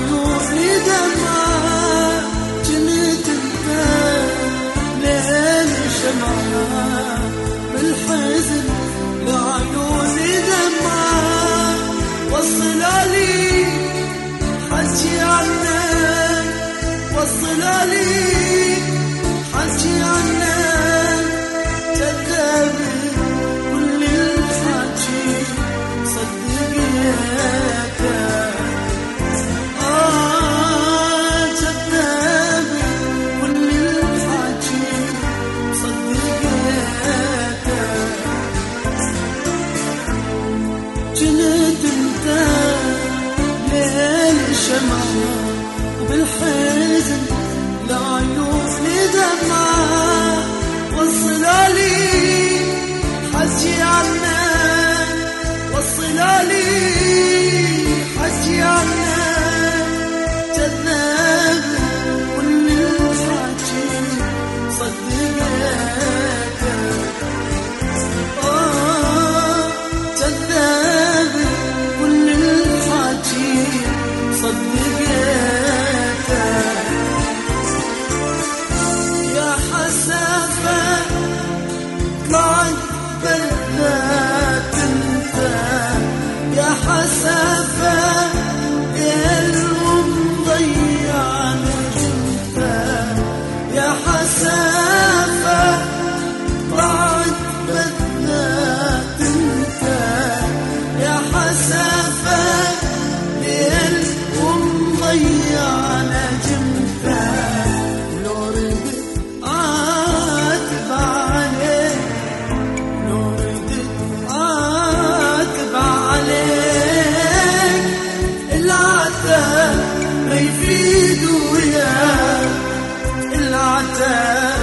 لعيوني دمعة جنت انت ليل شمعة بالحزن لعيوني دمعة وصلالي حكي عنك وصلالي حكي عنك كذاب كل الحكي صدقيته كذاب كل الحكي صدقيته جنت انت ليل شمعة وبالحزن لعيوني دمعة وصلالي حكي عنك وصلالي حكي عنك كذاب كل الحكي صدقيته كذاب كل الحكي صدقيته يا حسافة طلعت بالذات انت يا حسافة المضيعني انت يا حسافة طلعت بالذات انت يا حسافة ومضيعنا جنتا لو ردت عاتب عليك لو ردت عاتب عليك العتاب ما يفيد وياك العتاب